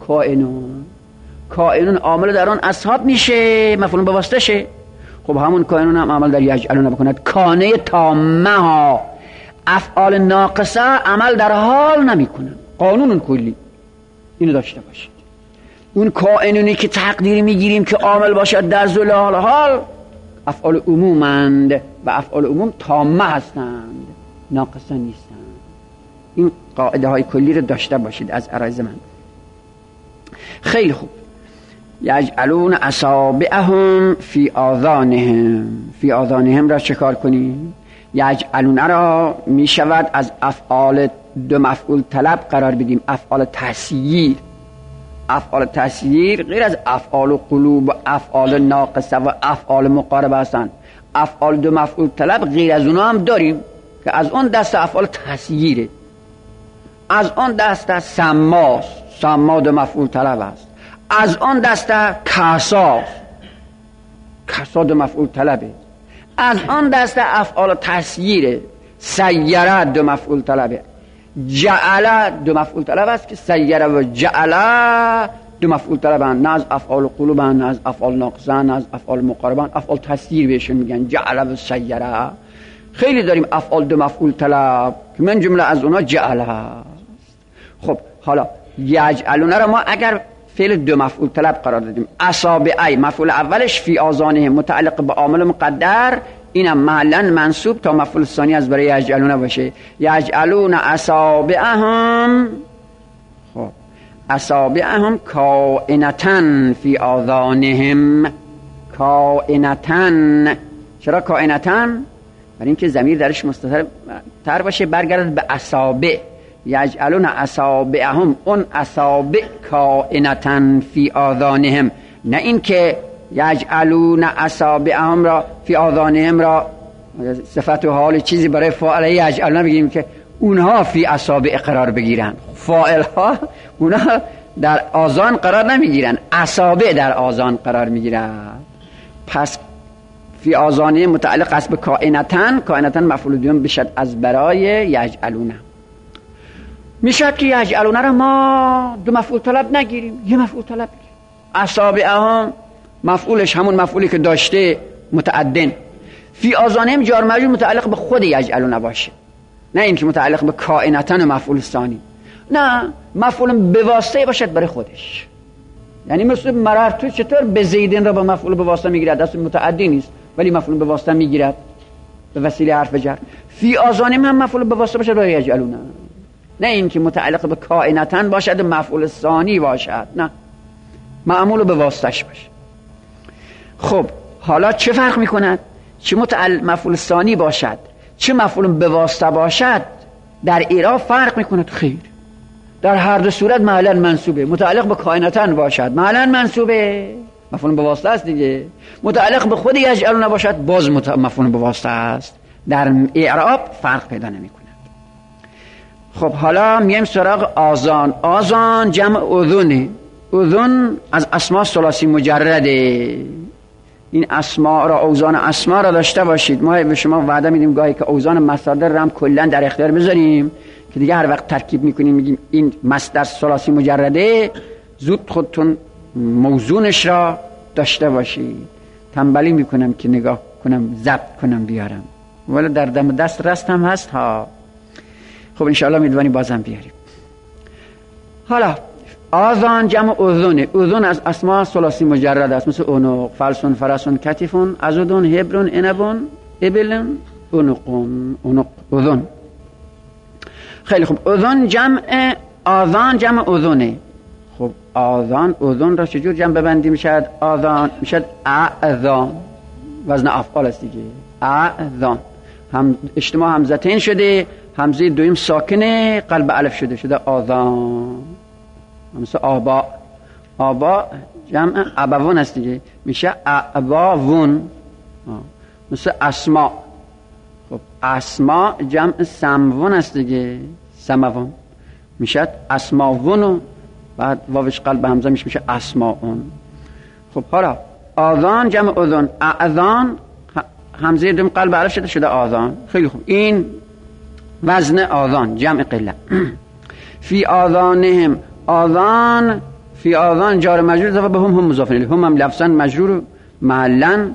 کائنون عامل در اون اصحاب میشه، مفعول به واسطه شه. خب همون کائنون هم عمل در یجعلون بکند. کانه تامه ها افعال ناقصه عمل در حال نمیکنن. قانون کلی اینو داشته باشید. اون کائنونی که تقدیر میگیریم که عامل باشد در زلال حال افعال عمومند و افعال عموم تامه هستند، ناقصه نیستند. این قاعده های کلی رو داشته باشید از عرایض من. خیلی خوب. یجعلون اصابعهم فی آذانهم را چکار کنیم؟ یجعلون را می شود از افعال دو مفعول طلب قرار بدیم. افعال تسییر غیر از افعال قلوب و افعال ناقصه و افعال مقاربه هستند. افعال دو مفعول طلب غیر از اونها هم داریم که از اون دست افعال تسییره. از اون دست سما دو مفعول طلب است. از اون دست کسا دو مفعول طلبه. از اون دست افعال تسییره. سیره دو مفعول طلبه. جعل دو مفعول طلب است که سیره و جعل دو مفعول طلبن، نه از افعال قلوبن، نه از افعال ناقصن، نه از افعال مقاربن. افعال تسییر بهشون میگن جعل و سیره. خیلی داریم افعال دو مفعول طلب که من جمله از اونا جعل هست. خب حالا یجعلون را ما اگر فعل دو مفعول طلب قرار دادیم، اصابعی مفعول اولش فی آذانهم متعلق به عامل مقدر، اینم محلا منصوب تا مفعول ثانی از برای یجعلون باشه. یجعلون اصابعهم، خب اصابعهم کائنتن فی آذانهم. کائنتن، چرا کائنتن؟ برای اینکه ضمیر درش مستتر تر باشه، برگرد به اصابع. یجعلون اصابعهم، اون اصابع کائنتن فی آذانهم، نه این که یجعلون اصابعهم را فی آذانهم را صفت و حال چیزی برای فاعل یجعلون بگیریم که اونها فی اصابع قرار بگیرن. فاعل ها اونها در آذان قرار نمیگیرن، اصابع در آذان قرار میگیرن. پس فی آذانه متعلق است به کائنتن مفعول دوم بشد از برای یجعلون. میشد که یجعلون را ما دو مفعول طلب نگیریم، یه مفعول طلب بگیریم. اصابعهم مفعولش همون مفعولی که داشته متعدن. فی آذانهم جار مجرور متعلق به خود یجعلون باشه، نه اینکه متعلق به کائنتن مفعول ثانی. نه، مفعول به واسطه باشد برای خودش. یعنی مثل مررتو چطور به زیدن را با مفعول به واسطه میگیرد، دست متعدی نیست ولی مفعول به واسطه میگیرد به وسیله حرف جر. فی آذانهم هم مفعول به واسطه باشد برای یجعلون، نه اینکه متعلق به کائنتن باشد مفعول ثانی باشد، نه، معمول به واسطهش باشه. خب حالا چه فرق میکند؟ چه مفعول ثانی باشد چه مفعول به واسطه باشد در اعراب فرق میکند؟ خیر، در هر دو صورت معلن منصوبه. متعلق به کائنتن باشد معلن منصوبه، مفعول به واسطه است دیگه. متعلق به خود یجعلون باشد باز مفعول به واسطه است، در اعراب فرق پیدا نمیکند. خب حالا میایم سراغ آذان. آذان جمع اذونه. اذن از اسماء ثلاثی مجرده. این اسماء را، اوزان اسماء را داشته باشید. ما به شما وعده میدیم گاهی که اوزان مصادر را هم کلا در اختیار بذاریم که دیگه هر وقت ترکیب میکنیم میگیم این مصدر ثلاثی مجرده، زود خودتون موزونش را داشته باشید. تنبلی میکنم که نگاه کنم ضبط کنم بیارم، ولی در دم دست رست هم هست ها. خب انشاءالله میدوانی بازم بیاریم. حالا آذان جمع اذونه. اذن از اسماء ثلاثی مجرد است، مثل اونق، فلسون، فرسون، کتیفون، ازودون، هبرون، انبون، ابلون، اونقون، اذن. خیلی خوب. اذن جمع آذان جمع اذونه. خب آذان اذن را چجور جمع ببندیم؟ میشد آذان، میشد اعذان. وزن افعال است دیگه. اذان اجتماع همزتین شده، همزه دویم ساکنه، قلب الف شده آذان. مثل آبا جمع ابوون است دیگه، میشه اباون. مثل اسماء، خب اسماء جمع سموون است دیگه، سموون میشه اسماوون، بعد واوش قلب همزه میشه اسماون. خب حالا آذان جمع اذن، اذان همزه دوم قلب الف شده آذان. خیلی خوب، این وزن آذان جمع قله. فی آذانهم، آذان فی آذان جار مجرور اضافه به هم مضاف الیه، هم لفظا مجرور محلا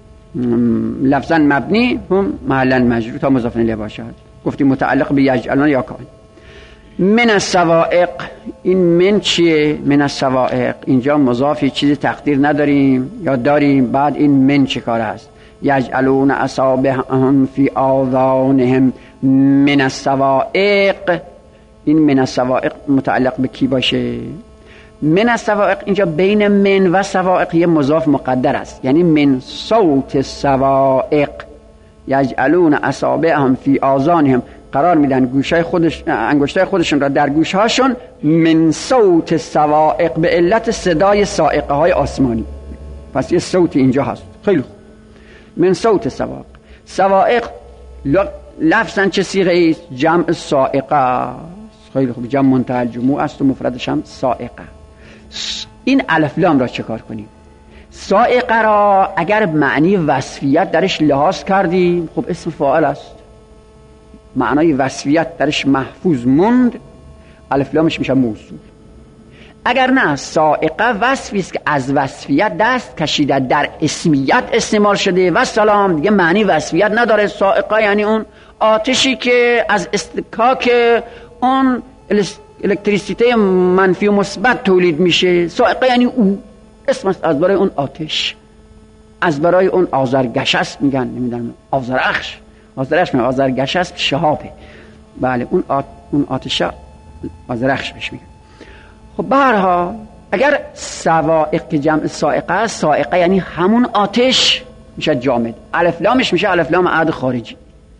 لفظا مبنی، هم محلا مجرور تا مضاف الیه باشد. گفتیم متعلق به یجعلون یا کان. من السوائق، این من چیه؟ من السوائق اینجا مضافی چیزی تقدیر نداریم یا داریم، بعد این من چه کار است؟ یجعلون اصابعهم فی آذانهم من السوائق، این من السوائق متعلق به کی باشه؟ من السوائق اینجا بین من و سوائق یه مضاف مقدر است، یعنی من صوت السوائق. یجعلون اصابعهم فی آذانهم، قرار میدن گوشای خودش، انگشتای خودشون را در گوشهاشون، من صوت السوائق به علت صدای صاعقه های آسمانی. پس یه صوت اینجا هست. خیلی خوب، من صوت السوائق. سوائق لفظاً چه صیغه است؟ جمع صاعقه. خیلی خوب، جمع منتهی الجموع است و مفردش هم صاعقه. این الف لام را چه کار کنیم؟ صاعقه را اگر معنی وصفیت درش لحاظ کردیم، خب اسم فاعل است، معنای وصفیت درش محفوظ موند، الف لامش میشه موصول. اگر نه، صاعقه وصفی است که از وصفیت دست کشیده، در اسمیت استعمال شده و سلام، دیگه معنی وصفیت نداره. صاعقه یعنی اون آتشی که از استکاک اون الکتریسیته منفی و مثبت تولید میشه. صاعقه یعنی او اسم است از برای اون آتش، از برای اون آذرگشسپ میگن، نمیدونم آذرخش میگن، آذرگشسپ شهابه، بله اون آتش آذرخش بهش میگن. خب به هر حال اگر سوائق که جمع صاعقه است، صاعقه یعنی همون آتش، میشه جامد، الف لامش میشه الف لام عهد خارجی.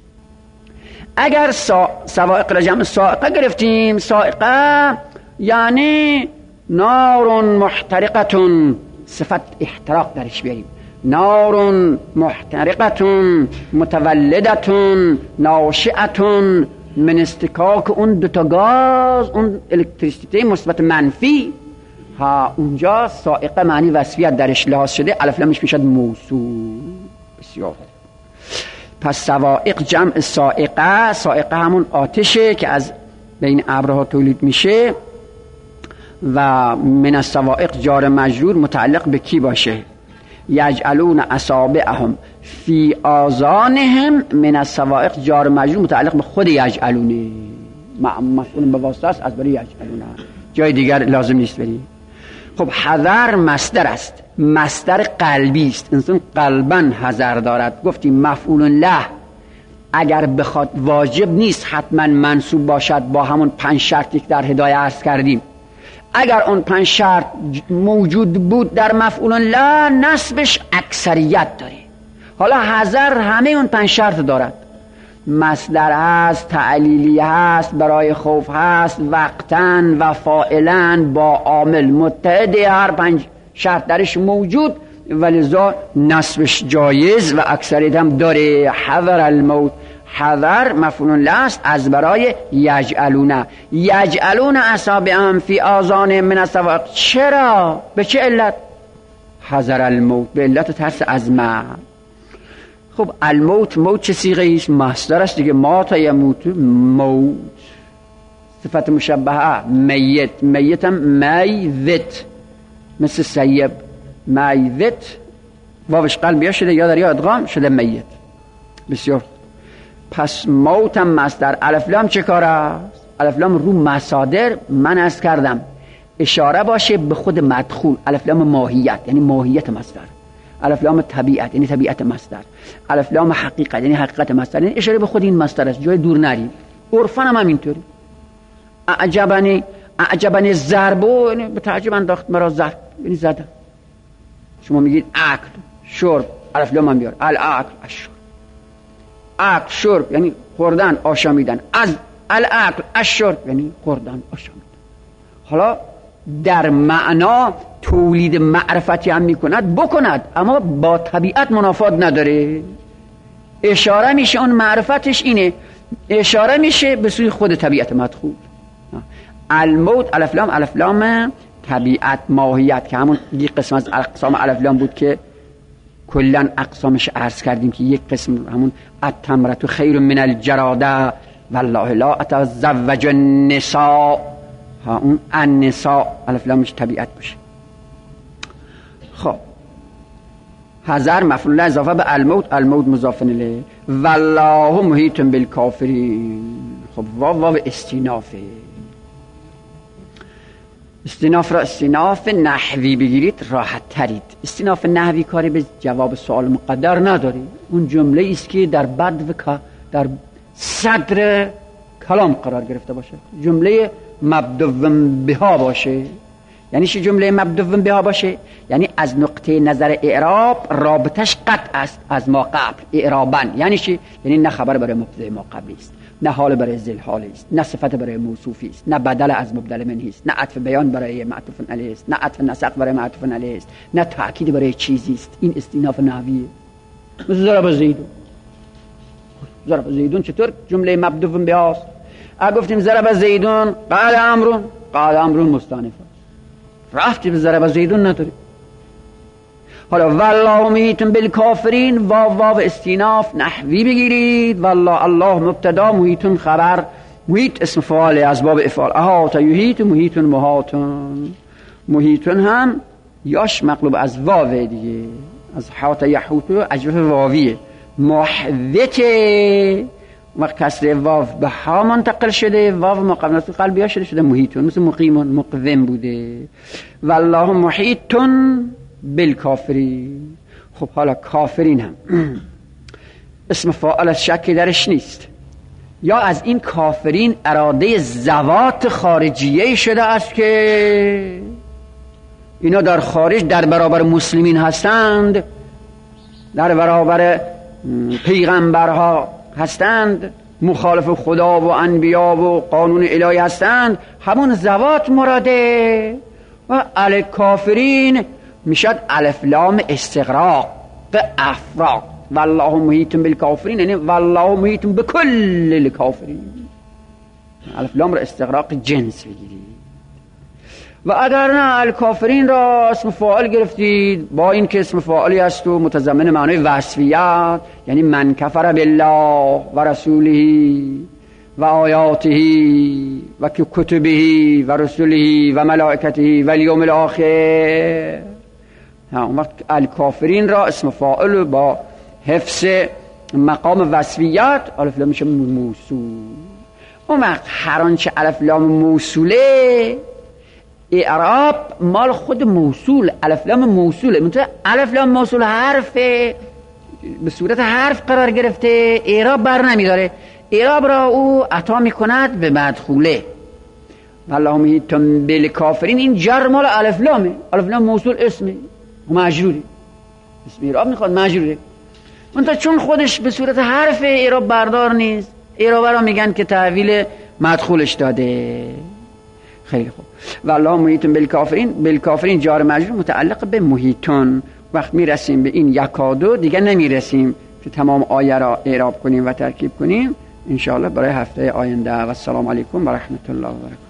اگر سوائق را جمع صاعقه گرفتیم، صاعقه یعنی نار محترقتون، صفت احتراق درش بیاریم، نار محترقتون متولدتون ناشئتون من استکاک اون دوتا گاز، اون الکتریسیته مثبت منفی. ها اونجا صاعقه معنی وصفیت درش لحاظ شده، الف لامش میشد موصول. بسیار پس سوائق جمع صاعقه، صاعقه همون آتشه که از بین ابرها تولید میشه. و من السوائق جار مجرور متعلق به کی باشه؟ یجعلون اصابعهم فی آذانهم، من السوائق جار مجرور متعلق به خود یجعلونه، مفعول به واسطه است از برای یجعلونه، جای دیگر لازم نیست بری. خب حذر مصدر است، مصدر قلبی است، انسان قلبا حذر دارد. گفتیم مفعول له اگر بخواد واجب نیست حتما منصوب باشد با همون 5 شرطی که در هدایه عرض کردیم. اگر اون 5 شرط موجود بود در مفعول له، نصبش اکثریت داره. حالا حذر همه اون 5 شرط دارد، مصدر هست، تعلیلی هست، برای خوف هست، وقتن و فاعلن با عامل متحد، هر 5 شرط درش موجود، ولذا نصبش جایز و اکثریت هم داره. حذر الموت، حذر مفعول له است از برای یجعلونه. یجعلون اصابعهم فی آذانهم من السوائق، چرا؟ به چه علت؟ حذر الموت، به علت ترس از مرگ. خب الموت، موت چه صیغه است؟ مصدر است دیگه، مات یموت، موت صفت مشبهه، میت، میتم میت، مثل سیب، میت واوش قلبی شده یا در یا ادغام شده میت. بسیار. پس موتم مصدر، الف لام چه کار است؟ الف لام رو مصادر من عرض کردم اشاره باشه به خود مدخول. الف لام ماهیت یعنی ماهیت مصدر، الف لام طبیعت یعنی طبیعت مصدر، الف لام حقیقت یعنی حقیقت مصدر، یعنی اشاره به خود این مصدر است، جای دور نریم. عرفاً هم اینطوری. اعجبنی ضربو یعنی به تعجب انداخت مرا ضرب، یعنی زدن. شما میگید اکل، شرب، الف لام هم بیار. الاکل الشرب، اکل شرب یعنی خوردن آشامیدن، از الاکل الشرب یعنی خوردن آشامیدن. حالا در معنا تولید معرفتی هم میکند بکند، اما با طبیعت منافات نداره. اشاره میشه اون معرفتش اینه، اشاره میشه به سوی خود طبیعت مدخول. الموت الف لام طبیعت ماهیت که همون یک قسم از اقسام الف لام بود که کلا اقسامش عرض کردیم که یک قسم همون التمرة خیر من الجراده والله لا اتزوج النساء، اون النساء الف لامش طبیعت باشه. خب حذر مفعول اضافه به الموت، الموت مضاف الیه. والله محیط بالکافرین. خب واو استینافه. استیناف را استیناف نحوی بگیرید راحت ترید. استیناف نحوی کاری به جواب سوال مقدر نداری. اون جمله است که در در صدر کلام قرار گرفته باشه، جمله مبدوء بها باشه. یعنی چی جمله مبدوء بها باشه؟ یعنی از نقطه نظر اعراب رابطش قطع است از ما قبل اعرابن. یعنی چی؟ یعنی نه خبر برای مبتدا ما قبلی است، نه حال برای ذل حالی است، نه صفت برای موصوفی است، نه بدل از مبدل منهی است، نه عطف بیان برای معطوف علیه است، نه عطف نسق برای معطوف علیه است، نه تاکید برای چیزی است. این استیناف نحویه. مثل ضرب زیدون چطور جمله مبدوء بها است؟ اگه گفتیم ضرب زیدون قال امرون مستانف رفتی به ضرب زیدون نداری. حالا والله محیط بالکافرین واو استیناف نحوی بگیرید. والله الله مبتدا، محیط خبر، محیط اسم فاعل از باب افعال. احاط یحیط محیط محاطن. محیط هم یاش مقلوب از واو دیگه، از حاط یحوط اجوف واویه. محوط وقت کسر واو به ها منتقل شده، واو مقابلت قلبی شده محیطون، مثل مقیمون مقوم بوده. والله محیطون بالکافرین. خب حالا کافرین هم اسم فاعل از شکی درش نیست، یا از این کافرین اراده زوات خارجیه شده است که اینا در خارج در برابر مسلمین هستند، در برابر پیغمبرها هستند، مخالف خدا و انبیا و قانون الهی هستند، همون زوات مراده. و الکافرین میشد الف لام استغراق افراق. والله محیط بالکافرین یعنی والله محیط بکل الکافرین. الف لام را استغراق جنس بگیرید. و اگر نه الکافرین را اسم فاعل گرفتید، با این که اسم فاعلی است و متضمن معنای وصفیت، یعنی من کفر بالله و رسوله و آیاته و کتبه و رسوله و ملائکته و الیوم الاخر. اون وقت الکافرین را اسم فاعل با حفظ مقام وصفیت الف لام میشه موصول. اون وقت هر آنچه الف لام موصوله اعراب مال خود موصول، الف لام موصوله. منتها الف لام موصول حرف به صورت حرف قرار گرفته، اعراب بر نمیداره. اعراب را او عطا میکند به مدخوله. والله محیط بالکافرین، این جر مال الف لامه. الف لام موصول اسمه و مجروره، اسم اعراب میخواد مجروره. منتها چون خودش به صورت حرف اعراب بردار نیست، اعراب را میگن که تحویل مدخولش داده. خیلی خوب. والله محیط بالکافرین جار مجرور متعلق به محیطون. وقت میرسیم به این یکادو دیگه نمیرسیم که تمام آیه را اعراب کنیم و ترکیب کنیم. انشاءالله برای هفته آینده. و السلام علیکم و رحمت الله و برکاته.